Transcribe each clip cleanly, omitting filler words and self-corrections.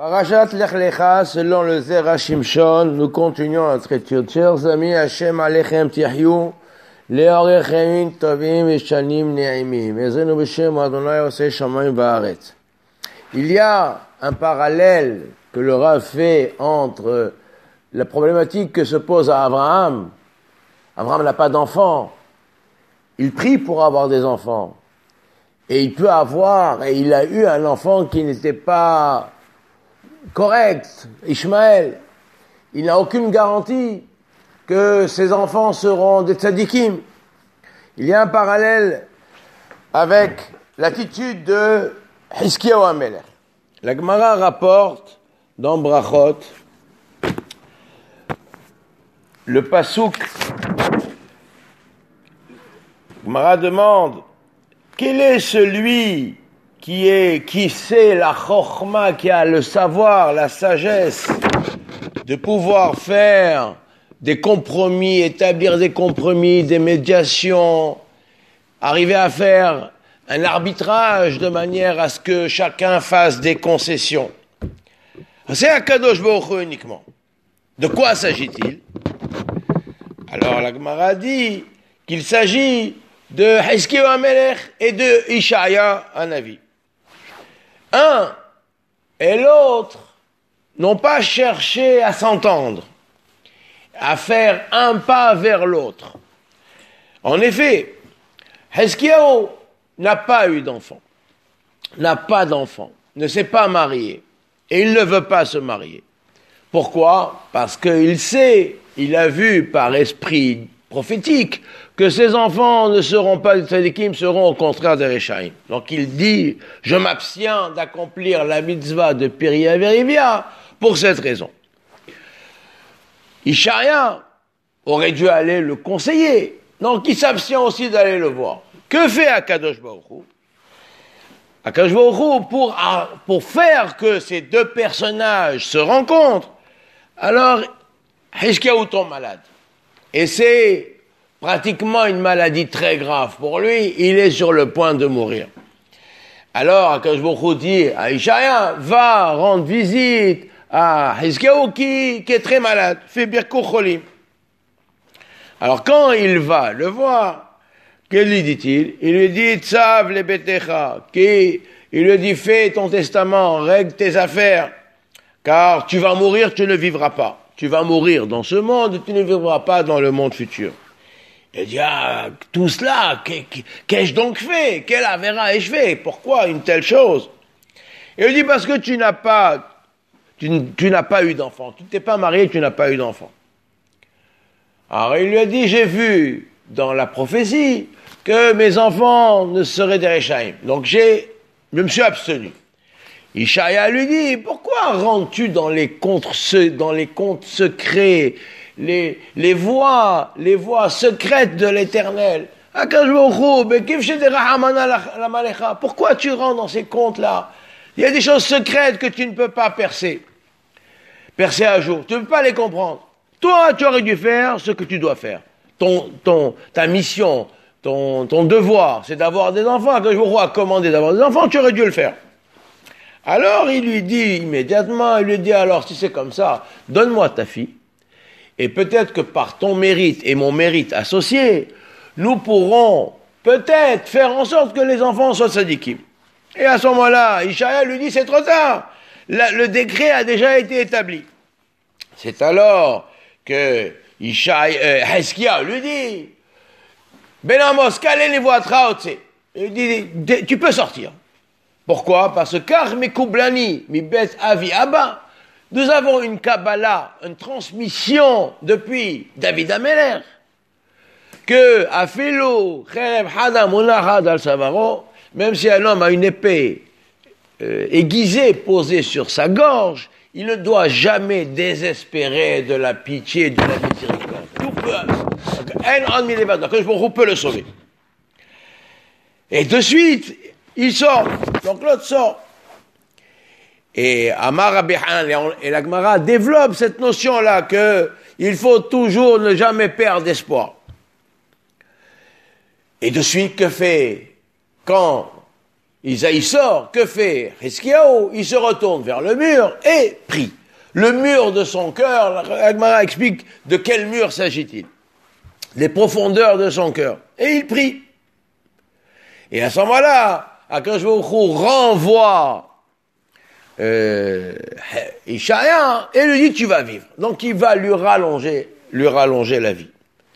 Parashat Lech Lecha, selon le Zera Shimshon, nous continuons notre étude. Chers amis, Hashem Alechem Tihyou, Leorechem Tovim et Shanim Ne'imim, Ezenu B'Shem Adonai Oseh Shamayim Va'aretz. Il y a un parallèle que le Rav fait entre la problématique que se pose à Abraham. Abraham n'a pas d'enfant. Il prie pour avoir des enfants. Et il peut avoir, et il a eu un enfant qui n'était pas correct, Ishmaël. Il n'a aucune garantie que ses enfants seront des tzadikim. Il y a un parallèle avec l'attitude de Hiskiyahu HaMelech. La Gemara rapporte dans Brachot le pasuk. Gemara demande quel est celui qui sait la chokhma, qui a le savoir, la sagesse de pouvoir faire des compromis, établir des compromis, des médiations, arriver à faire un arbitrage de manière à ce que chacun fasse des concessions. C'est Akadosh Baruch Hu uniquement. De quoi s'agit-il? Alors la Gemara dit qu'il s'agit de Hiskiyahu HaMelech et de Ishaïa HaNavi. Un et l'autre n'ont pas cherché à s'entendre, à faire un pas vers l'autre. En effet, Hiskiyahu n'a pas eu d'enfant, n'a pas d'enfant, ne s'est pas marié, et il ne veut pas se marier. Pourquoi? Parce qu'il sait, il a vu par esprit prophétique que ses enfants ne seront pas des tzadikim, seront au contraire des Rechaim. Donc il dit, je m'abstiens d'accomplir la mitzvah de Piria Verivia pour cette raison. Ishaïa aurait dû aller le conseiller, donc il s'abstient aussi d'aller le voir. Que fait Akadosh Baruch Hu? Akadosh Baruch Hu, pour faire que ces deux personnages se rencontrent, alors Hiskiyahu tombe malade. Et c'est pratiquement une maladie très grave pour lui, il est sur le point de mourir. Alors, Akadosh Baruch Hu dit à Ishaïa, va rendre visite à Hiskiyahu qui est très malade, fait Birkur Cholim. Alors, quand il va le voir, que lui dit-il? Il lui dit, Tzav le betecha, il lui dit, fais ton testament, règle tes affaires, car tu vas mourir, tu ne vivras pas. Tu vas mourir dans ce monde, tu ne vivras pas dans le monde futur. Il dit, tout cela, qu'ai-je donc fait? Quelle avéra ai-je fait? Pourquoi une telle chose? Il lui dit, parce que tu n'as pas eu d'enfant. Tu ne t'es pas marié, tu n'as pas eu d'enfant. Alors il lui a dit, j'ai vu dans la prophétie que mes enfants ne seraient des Rechaim. Donc je me suis abstenu. Ishaïa lui dit, pourquoi rentres-tu dans les comptes secrets, les voies secrètes de l'Éternel? Pourquoi tu rentres dans ces comptes-là? Il y a des choses secrètes que tu ne peux pas percer à jour. Tu ne peux pas les comprendre. Toi, tu aurais dû faire ce que tu dois faire. Ta mission, ton devoir, c'est d'avoir des enfants. Quand je vous a commandé d'avoir des enfants, tu aurais dû le faire. Alors il lui dit immédiatement, alors si c'est comme ça, donne-moi ta fille, et peut-être que par ton mérite et mon mérite associé, nous pourrons peut-être faire en sorte que les enfants soient tzadikim. Et à ce moment-là, Ishaïa lui dit, c'est trop tard, le décret a déjà été établi. C'est alors que Hiskiyahu lui dit, Ben Amos, kaleni voatra otse. Il dit, tu peux sortir. Pourquoi? Parce que car mekoublani mibet avi abba, nous avons une Kabbalah, une transmission depuis David HaMelech, que afilo cherev hada monachad al savaro, même si un homme a une épée aiguisée posée sur sa gorge, il ne doit jamais désespérer de la pitié et de la miséricorde. Tout peut le sauver. Et de suite, il sort. Donc l'autre sort. Et Amar Abihan et la Gemara développe cette notion-là qu'il faut toujours ne jamais perdre d'espoir. Et de suite, que fait? Quand Isaïe sort, que fait Hiskiaou? Il se retourne vers le mur et prie. Le mur de son cœur, la Gemara explique de quel mur s'agit-il. Les profondeurs de son cœur. Et il prie. Et à ce moment-là, Akadosh Baruch Hu renvoie Ishaïa et lui dit tu vas vivre. Donc il va lui rallonger la vie.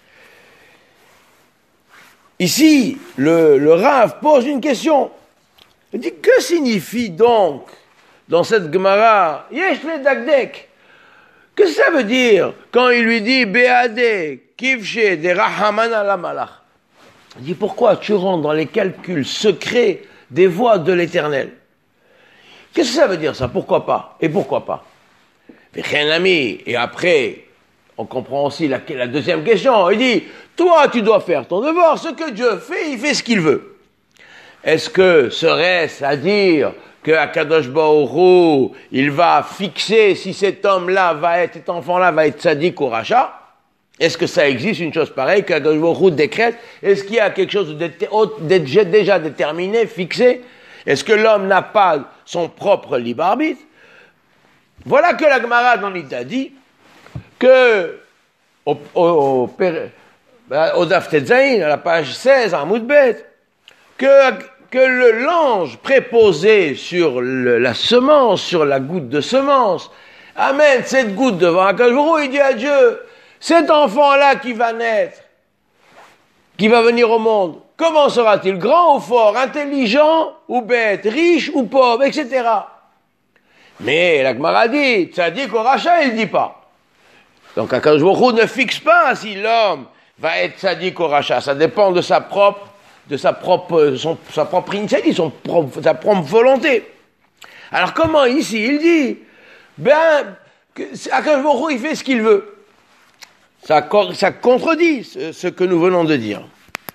Ici, le Rav pose une question. Il dit que signifie donc dans cette Gemara Yesh le Dagdek? Que ça veut dire quand il lui dit Beade Kivche de Rahaman ala Malach? Il dit pourquoi tu rentres dans les calculs secrets des voies de l'Éternel? Qu'est-ce que ça veut dire ça? Pourquoi pas? Et pourquoi pas? Et après, on comprend aussi la deuxième question. Il dit, toi tu dois faire ton devoir, ce que Dieu fait, il fait ce qu'il veut. Est-ce que serait-ce à dire que Akadosh Baruch Hu, il va fixer si cet enfant-là va être sadique ou rachat? Est-ce que ça existe une chose pareille qu'Akadosh Baruch Hu décrète? Est-ce qu'il y a quelque chose déjà déterminé, fixé? Est-ce que l'homme n'a pas son propre libre arbitre? Voilà que la Gemara dans l'Ida dit que au Daf Tetzaïn, à la page 16, à Moudbet, que l'ange préposé sur la semence, sur la goutte de semence, amène cette goutte devant Akadosh Baruch Hu, il dit à Dieu, cet enfant-là qui va naître, qui va venir au monde, comment sera-t-il? Grand ou fort, intelligent ou bête, riche ou pauvre, etc. Mais la Gemara dit, tzadik ou rachat, il ne dit pas. Donc Akadosh Baruch Hu ne fixe pas si l'homme va être tzadik ou rachat. Ça dépend de sa propre initiative, sa propre volonté. Alors comment ici il dit, Akadosh Baruch Hu, il fait ce qu'il veut. Ça contredit ce que nous venons de dire.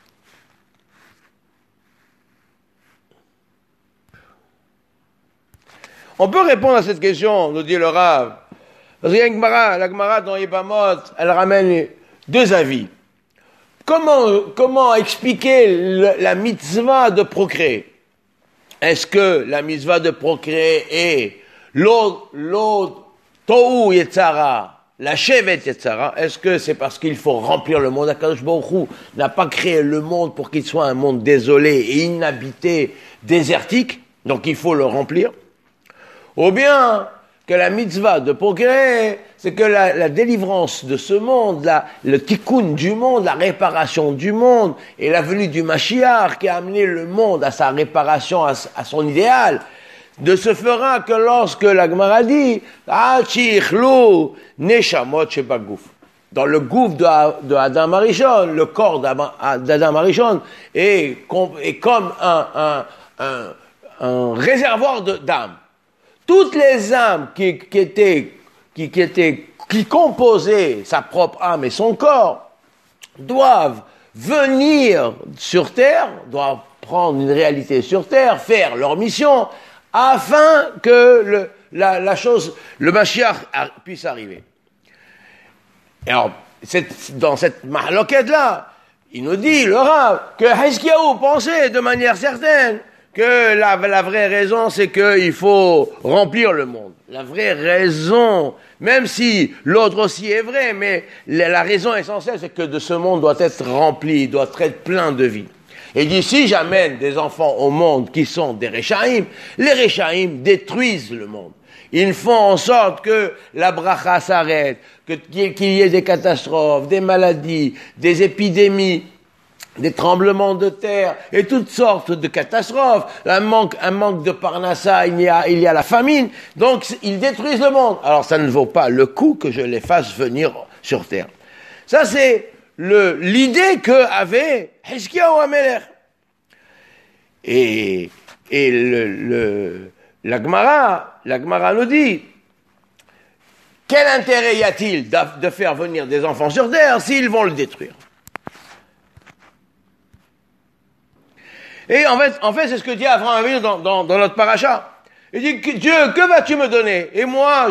On peut répondre à cette question, nous dit le Rav. Parce qu'il y a la Gemara dans Yebamot, elle ramène deux avis. Comment expliquer la mitzvah de procréer? Est-ce que la mitzvah de procréer est l'autre tohu yetzara, la shevet yetzara? Est-ce que c'est parce qu'il faut remplir le monde? Akadosh Baruch Hu n'a pas créé le monde pour qu'il soit un monde désolé et inhabité, désertique, donc il faut le remplir. Ou bien que la mitzvah de procréer, c'est que la délivrance de ce monde, le tikkun du monde, la réparation du monde, et la venue du Mashiach qui a amené le monde à sa réparation, à son idéal, ne se fera que lorsque la Gemara dit neshamot shebagouf. Dans le gouffre de Adam Arishon, le corps d'Adam Arishon est comme un réservoir d'âme. Toutes les âmes qui composaient sa propre âme et son corps doivent venir sur terre, doivent prendre une réalité sur terre, faire leur mission, afin que le Mashiach puisse arriver. Et alors, dans cette mahloquette-là, il nous dit, le Rav, que Hiskiaou pensait de manière certaine que la vraie raison, c'est qu'il faut remplir le monde. La vraie raison, même si l'autre aussi est vrai, mais la raison essentielle, c'est que de ce monde doit être rempli, doit être plein de vie. Et d'ici, j'amène des enfants au monde qui sont des Réchaïm. Les Réchaïm détruisent le monde. Ils font en sorte que la bracha s'arrête, qu'il y ait des catastrophes, des maladies, des épidémies, des tremblements de terre et toutes sortes de catastrophes, un manque de parnassa, il y a la famine, donc ils détruisent le monde. Alors ça ne vaut pas le coup que je les fasse venir sur terre. Ça c'est l'idée que avait Hiskiaou HaMelech. Et la Gemara nous dit, quel intérêt y a-t-il de faire venir des enfants sur terre s'ils vont le détruire? Et en fait, c'est ce que dit Avraham Avinu dans notre paracha. Il dit, Dieu, que vas-tu me donner? Et moi,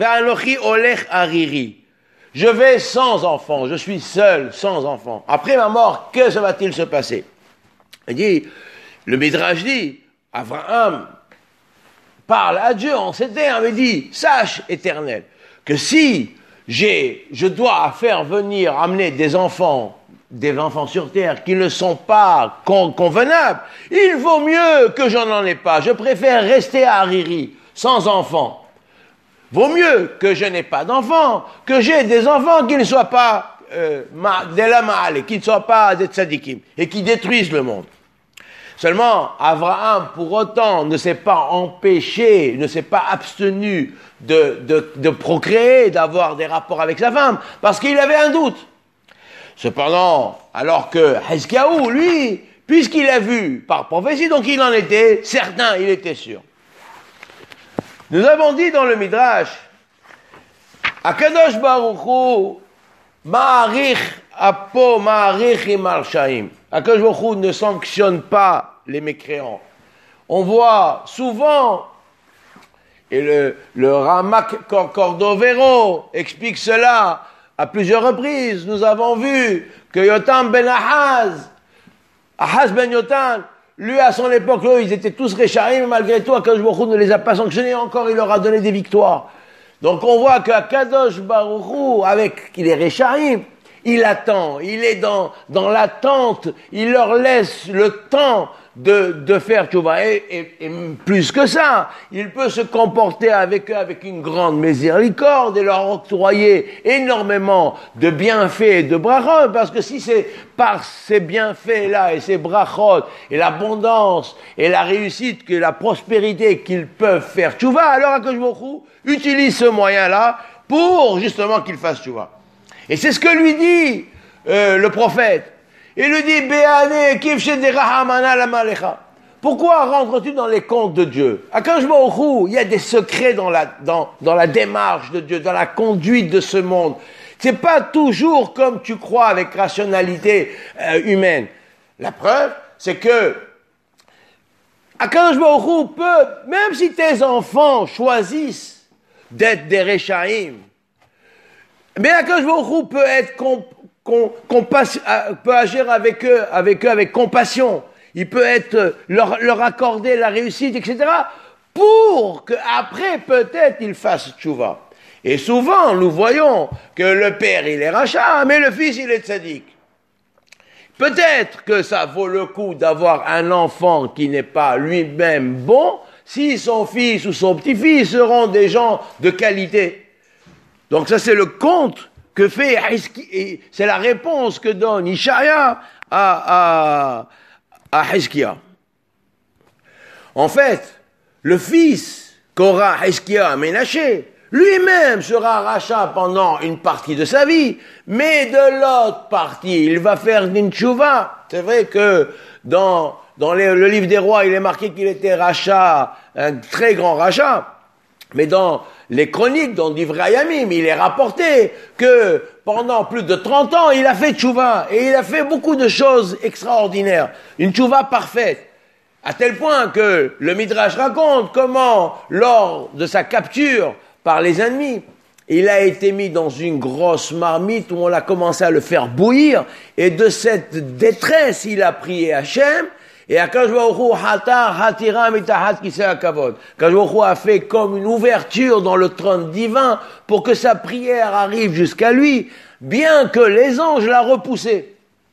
je vais sans enfants, je suis seul, sans enfants. Après ma mort, que va-t-il se passer? Il dit, le Midrash dit, Abraham parle à Dieu en ces termes et dit, sache, Éternel, que si je dois faire venir, amener des enfants sur terre qui ne sont pas convenables, il vaut mieux que j'en ai pas. Je préfère rester à Hariri, sans enfants. Vaut mieux que je n'ai pas d'enfants, que j'ai des enfants qui ne soient pas des lama'al, qui ne soient pas des tzadikim, et qui détruisent le monde. Seulement, Abraham, pour autant, ne s'est pas empêché, ne s'est pas abstenu de procréer, d'avoir des rapports avec sa femme, parce qu'il avait un doute. Cependant, alors que Hizkiyahu, lui, puisqu'il a vu par prophétie, donc il en était certain, il était sûr. Nous avons dit dans le Midrash, Akadosh Baruch Hu, Ma'arich apo ma'arich imar shaim. Akadosh Baruch Hu ne sanctionne pas les mécréants. On voit souvent, et le Ramak Cordovero explique cela à plusieurs reprises, nous avons vu que Yotam ben Ahaz ben Yotam, lui, à son époque, eux, ils étaient tous réchaïm, mais malgré tout, Akadosh Baruch Hu ne les a pas sanctionnés, encore il leur a donné des victoires. Donc on voit qu'Akadosh Baruch Hu, avec qu'il est réchaïm, il attend, il est dans l'attente, il leur laisse le temps de faire tchouva. Et plus que ça, il peut se comporter avec eux avec une grande miséricorde et leur octroyer énormément de bienfaits et de brachot, parce que si c'est par ces bienfaits-là et ces brachot et l'abondance et la réussite, que la prospérité qu'ils peuvent faire tchouva, alors Akadosh Baruch Hu utilise ce moyen-là pour justement qu'ils fassent tchouva. Et c'est ce que lui dit le prophète. Il lui dit, Béane, kifshe de rahamana la malecha. Pourquoi rentres-tu dans les comptes de Dieu? Akadosh Baruch Hu, il y a des secrets dans la démarche de Dieu, dans la conduite de ce monde. C'est pas toujours comme tu crois avec rationalité humaine. La preuve, c'est que Akadosh Baruch Hu peut, même si tes enfants choisissent d'être des réchaïm, mais Akadosh Baruch Hu peut être peut agir avec eux avec compassion. Il peut leur accorder la réussite, etc. pour qu'après, peut-être, ils fassent tchouva. Et souvent, nous voyons que le père, il est rachat, mais le fils, il est tzaddik. Peut-être que ça vaut le coup d'avoir un enfant qui n'est pas lui-même bon, si son fils ou son petit-fils seront des gens de qualité. Donc ça, c'est le compte que fait Hizkiya, c'est la réponse que donne Ishaïa à Hizkiya. En fait, le fils qu'aura Hizkiya Ménaché, lui-même sera rachat pendant une partie de sa vie, mais de l'autre partie, il va faire une tchouva. C'est vrai que dans le livre des rois, il est marqué qu'il était rachat, un très grand rachat, mais dans les chroniques, dans Divrei Yamim, il est rapporté que pendant plus de 30 ans, il a fait tchouva, et il a fait beaucoup de choses extraordinaires. Une tchouva parfaite. À tel point que le Midrash raconte comment, lors de sa capture par les ennemis, il a été mis dans une grosse marmite où on a commencé à le faire bouillir, et de cette détresse, il a prié Hachem, et Akadosh Baruch Hu hatar hatira mitahat kisei hakavod. Akadosh Baruch Hu a fait comme une ouverture dans le trône divin pour que sa prière arrive jusqu'à lui, bien que les anges l'a repoussé.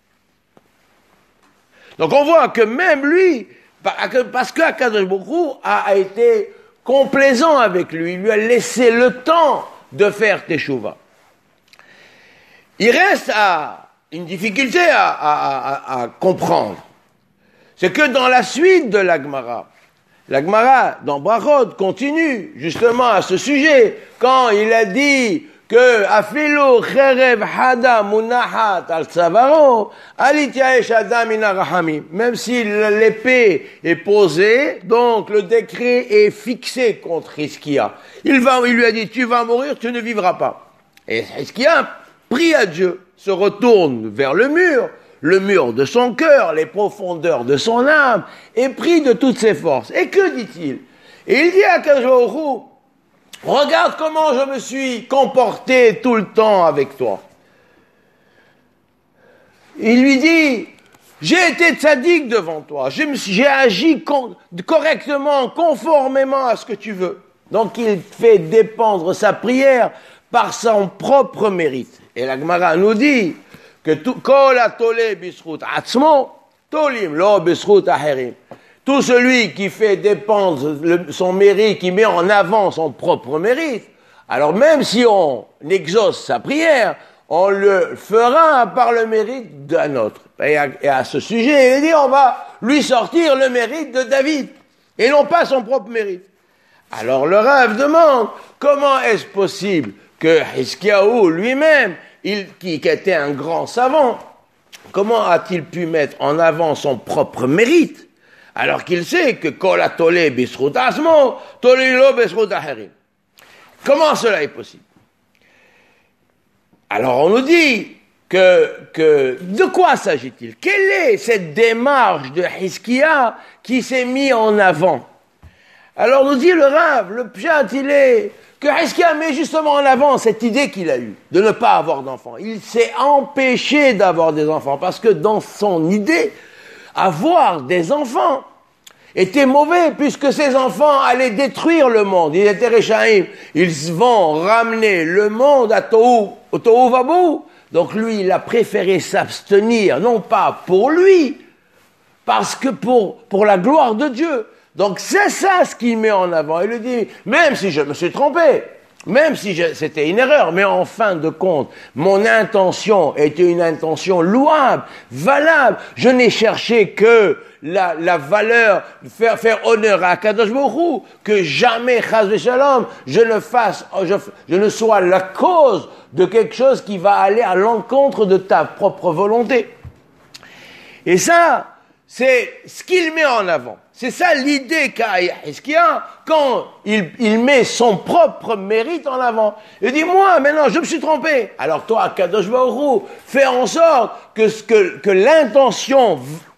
Donc on voit que même lui, parce que Akadosh Baruch Hu a été complaisant avec lui, il lui a laissé le temps de faire teshuva. Il reste une difficulté à comprendre. C'est que dans la suite de la Gemara dans Brachot continue justement à ce sujet, quand il a dit que afilu cherev hada munahat al tzavaro alitiaesh adam min harahamim, même si l'épée est posée, donc le décret est fixé contre Hizkiya. Il lui a dit, tu vas mourir, tu ne vivras pas. Et Hizkiya prie à Dieu, se retourne vers le mur de son cœur, les profondeurs de son âme, et prie de toutes ses forces. Et que dit-il? Et il dit à Akadosh Baruch Hu, regarde comment je me suis comporté tout le temps avec toi. Il lui dit, j'ai été tzaddik devant toi, j'ai agi correctement, conformément à ce que tu veux. Donc il fait dépendre sa prière par son propre mérite. Et la Gemara nous dit que kol atole bisrut atzmo, tolim lo bisrut aherim. Tout celui qui fait dépendre son mérite, qui met en avant son propre mérite, alors même si on exauce sa prière, on le fera par le mérite d'un autre. Et à ce sujet, il dit, on va lui sortir le mérite de David, et non pas son propre mérite. Alors le Rav demande, comment est-ce possible que Hiskiaou lui-même, qui était un grand savant, comment a-t-il pu mettre en avant son propre mérite, alors qu'il sait que Kol atole bisrut asmo, tolilo bisrut aherim. Comment cela est possible? Alors on nous dit que de quoi s'agit-il? Quelle est cette démarche de Hiskia qui s'est mis en avant? Alors nous dit le Rav, le pshat, il est que Hiskia met justement en avant cette idée qu'il a eue de ne pas avoir d'enfants. Il s'est empêché d'avoir des enfants parce que dans son idée, avoir des enfants était mauvais puisque ces enfants allaient détruire le monde. Ils étaient Réchaïm. Ils vont ramener le monde au Tohu Vabou. Donc lui, il a préféré s'abstenir, non pas pour lui, parce que pour la gloire de Dieu. Donc c'est ça ce qu'il met en avant. Il lui dit, même si je me suis trompé, même si c'était une erreur, mais en fin de compte, mon intention était une intention louable, valable. Je n'ai cherché que la valeur, faire honneur à Kadosh Baruch Hu, que jamais, chas v'shalom, je ne sois la cause de quelque chose qui va aller à l'encontre de ta propre volonté. Et ça, c'est ce qu'il met en avant. C'est ça l'idée qu'a Hiskia quand il met son propre mérite en avant. Il dit, moi, maintenant, je me suis trompé. Alors toi, Kadosh Baruch Hu, fais en sorte que l'intention,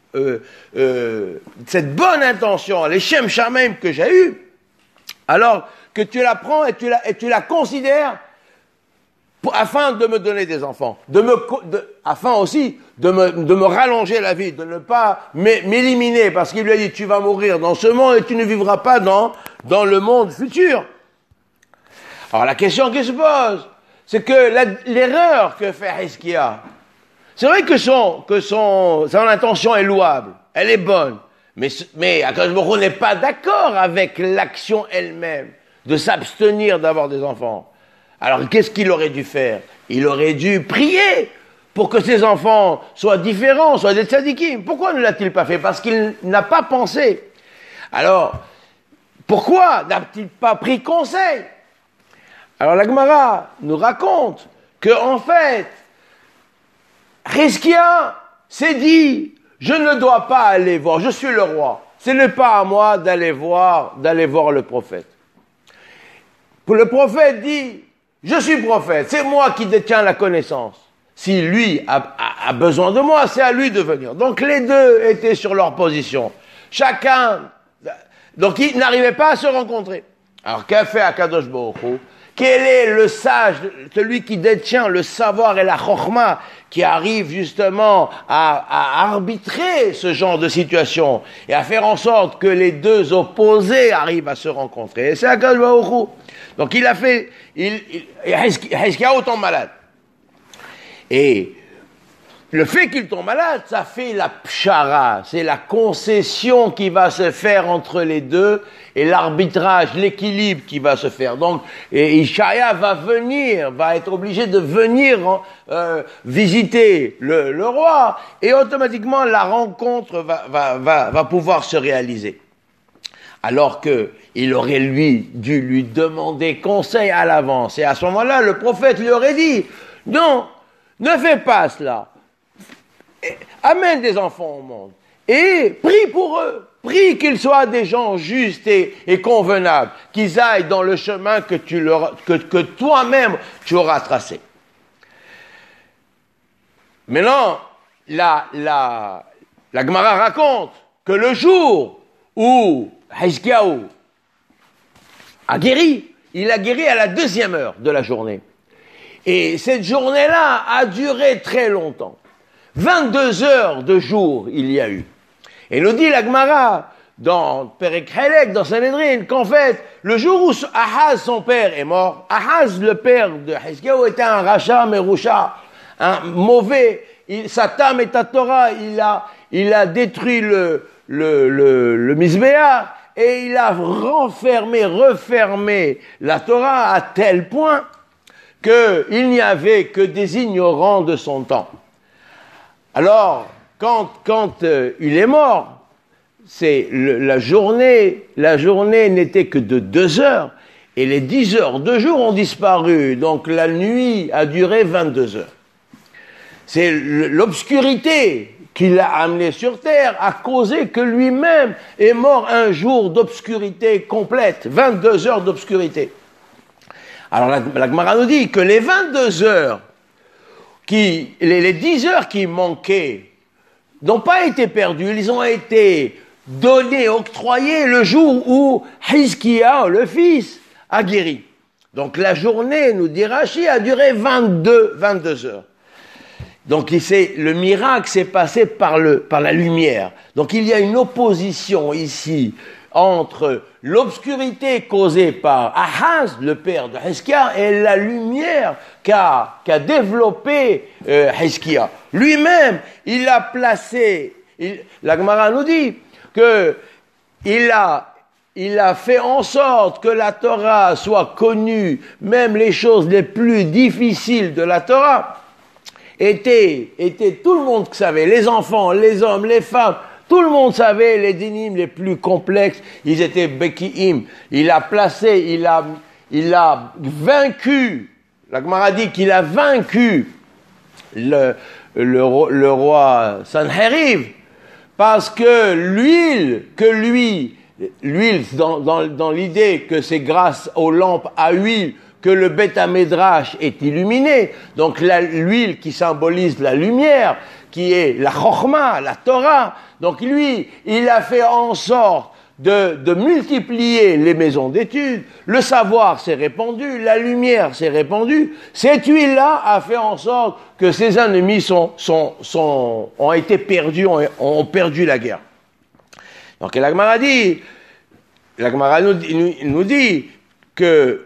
cette bonne intention, les Shem Shamim que j'ai eue, alors que tu la prends et tu la considères afin de me donner des enfants, afin aussi de me rallonger la vie, de ne pas m'éliminer, parce qu'il lui a dit, tu vas mourir dans ce monde et tu ne vivras pas dans le monde futur. Alors la question qui se pose, c'est que l'erreur que fait Hiskia, c'est vrai que son intention est louable, elle est bonne, mais Akadosh Baruch Hu n'est pas d'accord avec l'action elle-même, de s'abstenir d'avoir des enfants. Alors, qu'est-ce qu'il aurait dû faire? Il aurait dû prier pour que ses enfants soient différents, soient des tzadikim. Pourquoi ne l'a-t-il pas fait? Parce qu'il n'a pas pensé. Alors, pourquoi n'a-t-il pas pris conseil? Alors, la Gemara nous raconte que, en fait, Hiskia s'est dit, je ne dois pas aller voir, je suis le roi. Ce n'est pas à moi d'aller voir le prophète. Le prophète dit, je suis prophète, c'est moi qui détiens la connaissance. Si lui a besoin de moi, c'est à lui de venir. Donc les deux étaient sur leur position. Chacun, donc ils n'arrivaient pas à se rencontrer. Alors qu'a fait Akadosh Baruch Hu? Quel est le sage, celui qui détient le savoir et la chokhma, qui arrive justement à arbitrer ce genre de situation et à faire en sorte que les deux opposés arrivent à se rencontrer? Et c'est Akadosh Baruch Hu. Donc il a fait, Hiskia tombe malade. Et le fait qu'il tombe malade, ça fait la pshara, c'est la concession qui va se faire entre les deux et l'arbitrage, l'équilibre qui va se faire. Donc, Ishaïa va être obligé de venir visiter le roi et automatiquement la rencontre va pouvoir se réaliser. Alors que il aurait dû lui demander conseil à l'avance. Et à ce moment-là, le prophète lui aurait dit, non, ne fais pas cela. Amène des enfants au monde. Et prie pour eux. Prie qu'ils soient des gens justes et convenables. Qu'ils aillent dans le chemin que toi-même tu auras tracé. Maintenant, la Gemara raconte que le jour où Hiskiaou a guéri, il a guéri à la 2e heure de la journée. Et cette journée-là a duré très longtemps. 22 heures de jour il y a eu. Et nous dit la Gemara, dans Perek Helek, dans Sanhedrin, qu'en fait, le jour où Ahaz, son père, est mort, Ahaz, le père de Hizkiyahu, était un rachat Merusha, un mauvais, Satan et Torah, il a détruit le Mizbeah, et il a refermé la Torah à tel point qu'il n'y avait que des ignorants de son temps. Alors, quand il est mort, la journée n'était que de 2 heures, et les 10 heures de jour ont disparu, donc la nuit a duré 22 heures. C'est l'obscurité qui l'a amené sur terre a causé que lui-même est mort un jour d'obscurité complète, 22 heures d'obscurité. Alors la Gemara nous dit que les 22 heures, les 10 heures qui manquaient, n'ont pas été perdues, ils ont été donnés, octroyés le jour où Hizkiyahu, le fils, a guéri. Donc la journée, nous dit Rashi, a duré 22 heures. Donc le miracle s'est passé par la lumière. Donc il y a une opposition ici entre l'obscurité causée par Ahaz, le père de Hizkiyahu, et la lumière qu'a développé Hizkiyahu. Lui-même, il a placé, la Gemara nous dit que il a fait en sorte que la Torah soit connue, même les choses les plus difficiles de la Torah, était tout le monde savait, les enfants, les hommes, les femmes, tout le monde savait les dynimes les plus complexes, ils étaient Beki'im. Il a vaincu, la Gemara dit qu'il a vaincu le roi Sanheriv, parce que l'huile dans l'idée que c'est grâce aux lampes à huile que le Beth Hamedrash est illuminé, donc l'huile qui symbolise la lumière, qui est la Chokhmah, la Torah, donc lui, il a fait en sorte de multiplier les maisons d'études, le savoir s'est répandu, la lumière s'est répandue, cette huile-là a fait en sorte que ses ennemis ont été perdus, ont perdu la guerre. Donc la Gemara nous dit que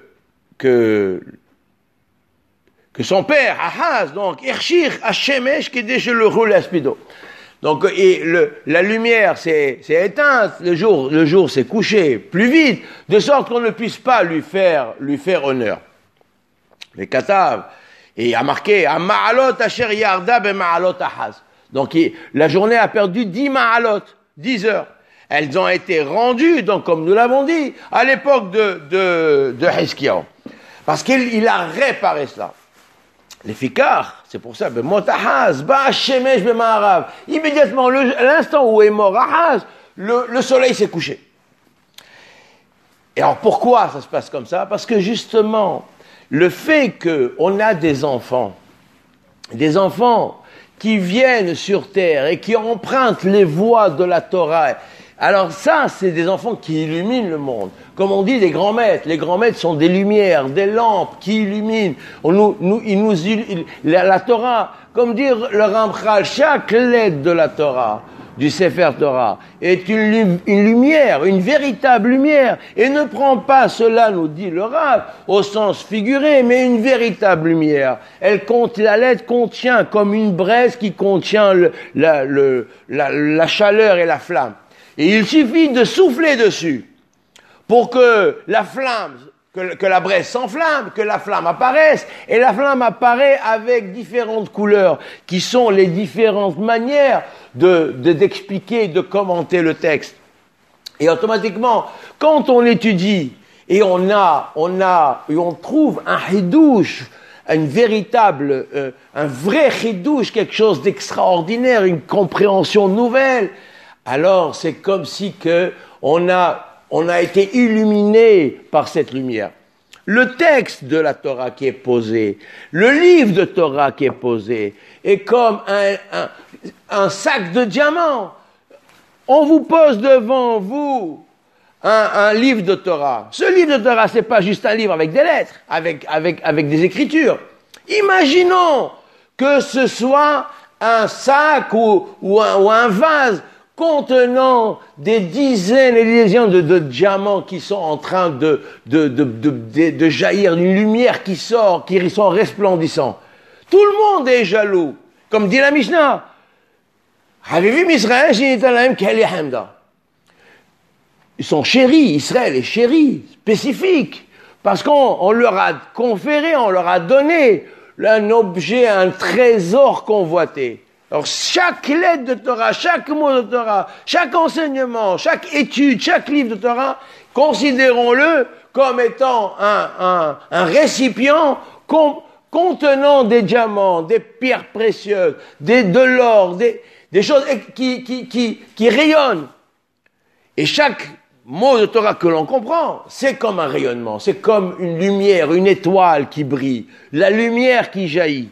son père, Ahaz, donc, Irshir Hashemesh Kedesh le roule aspido. Donc, la lumière s'est éteinte, le jour s'est couché plus vite, de sorte qu'on ne puisse pas lui faire honneur. Les Katav, et il a marqué, Ma'alot Asher Yarda be Ma'alot Ahaz. Donc, la journée a perdu 10 Ma'alot, 10 heures. Elles ont été rendues, donc, comme nous l'avons dit, à l'époque de Hizkiyahu. Parce qu'il a réparé cela. Les Fikar, c'est pour ça, Motahaz, Shemesh, Ma'arav. Immédiatement, l'instant où est mort Ahaz, le soleil s'est couché. Et alors pourquoi ça se passe comme ça? Parce que justement, le fait qu'on a des enfants qui viennent sur terre et qui empruntent les voies de la Torah, alors ça, c'est des enfants qui illuminent le monde. Comme on dit, les grands maîtres sont des lumières, des lampes qui illuminent. La Torah, comme dit le Ramchal, chaque lettre de la Torah, du Sefer Torah, est une lumière, une véritable lumière. Et ne prend pas cela, nous dit le Rav, au sens figuré, mais une véritable lumière. La lettre contient comme une braise qui contient la chaleur et la flamme. Et il suffit de souffler dessus pour que la flamme, que la braise s'enflamme, que la flamme apparaisse. Et la flamme apparaît avec différentes couleurs, qui sont les différentes manières d'expliquer, de commenter le texte. Et automatiquement, quand on étudie et on trouve un hidouche, un vrai hidouche, quelque chose d'extraordinaire, une compréhension nouvelle, alors c'est comme si on a été illuminé par cette lumière. Le texte de la Torah qui est posé, le livre de Torah qui est posé, est comme un sac de diamants. On vous pose devant vous un livre de Torah. Ce livre de Torah, c'est pas juste un livre avec des lettres, avec des écritures. Imaginons que ce soit un sac ou un vase contenant des dizaines et des dizaines de diamants qui sont en train de jaillir, une lumière qui sort, qui sont resplendissants. Tout le monde est jaloux. Comme dit la Mishnah. Ils sont chéris, Israël est chéri, spécifique. Parce qu'on leur a conféré, on leur a donné un objet, un trésor convoité. Alors chaque lettre de Torah, chaque mot de Torah, chaque enseignement, chaque étude, chaque livre de Torah, considérons-le comme étant un récipient contenant des diamants, des pierres précieuses, de l'or, des choses qui rayonnent. Et chaque mot de Torah que l'on comprend, c'est comme un rayonnement, c'est comme une lumière, une étoile qui brille, la lumière qui jaillit.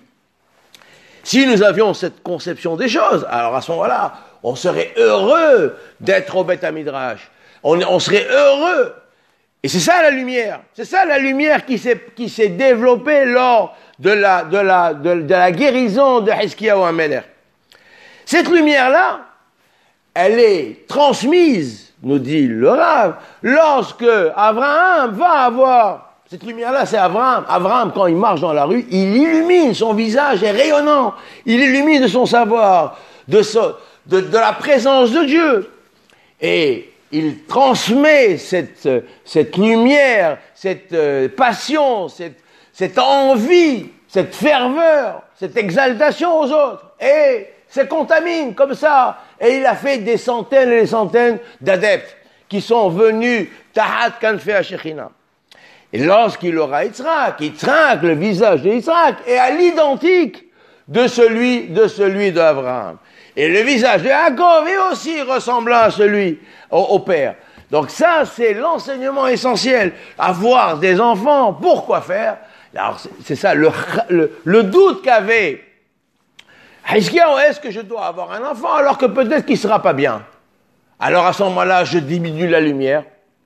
Si nous avions cette conception des choses, alors à ce moment-là, on serait heureux d'être au Beth Midrash. On serait heureux. Et c'est ça la lumière qui s'est développée lors de la guérison de Hiskiyahu HaMelech. Cette lumière-là, elle est transmise, nous dit le Rav, lorsque Abraham va avoir, cette lumière-là, c'est Abraham. Abraham, quand il marche dans la rue, il illumine, son visage est rayonnant, il illumine de son savoir, de la présence de Dieu. Et il transmet cette lumière, cette passion, cette envie, cette ferveur, cette exaltation aux autres. Et se contamine comme ça. Et il a fait des centaines et des centaines d'adeptes qui sont venus Tahat Kanfei HaShekhinah. Et lorsqu'il aura Yitzhak, le visage de Yitzhak est à l'identique de celui d'Abraham. Et le visage de Yaakov est aussi ressemblant à celui au père. Donc ça, c'est l'enseignement essentiel. Avoir des enfants, pourquoi faire? Alors c'est ça, le doute qu'avait Hiskiyahu, est-ce que je dois avoir un enfant alors que peut-être qu'il ne sera pas bien? Alors à ce moment-là, je diminue la lumière.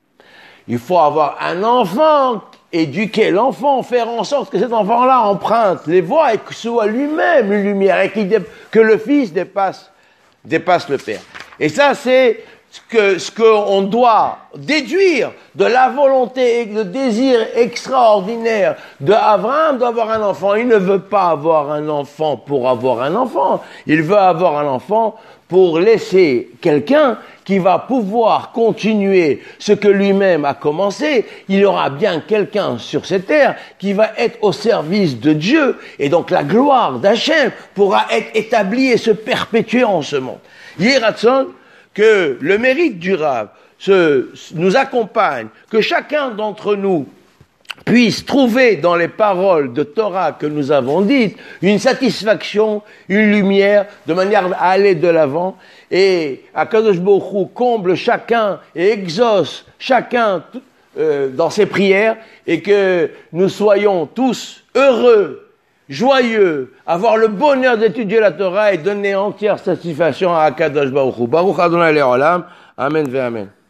Il faut avoir un enfant, éduquer l'enfant, faire en sorte que cet enfant-là emprunte les voies et que ce soit lui-même une lumière et que le fils dépasse le père. Et ça, c'est ce qu'on doit déduire de la volonté et le désir extraordinaire d'Abraham d'avoir un enfant. Il ne veut pas avoir un enfant pour avoir un enfant. Il veut avoir un enfant pour laisser quelqu'un qui va pouvoir continuer ce que lui-même a commencé. Il y aura bien quelqu'un sur cette terre qui va être au service de Dieu. Et donc la gloire d'Hachem pourra être établie et se perpétuer en ce monde. Yiratzon, que le mérite du Rav nous accompagne, que chacun d'entre nous puisse trouver dans les paroles de Torah que nous avons dites une satisfaction, une lumière, de manière à aller de l'avant. Et Akadosh Baruch Hu comble chacun et exauce chacun dans ses prières, et que nous soyons tous heureux, joyeux, avoir le bonheur d'étudier la Torah et donner entière satisfaction à Akadosh Baruch Hu. Baruch Adonai Le'olam. Amen ve Amen.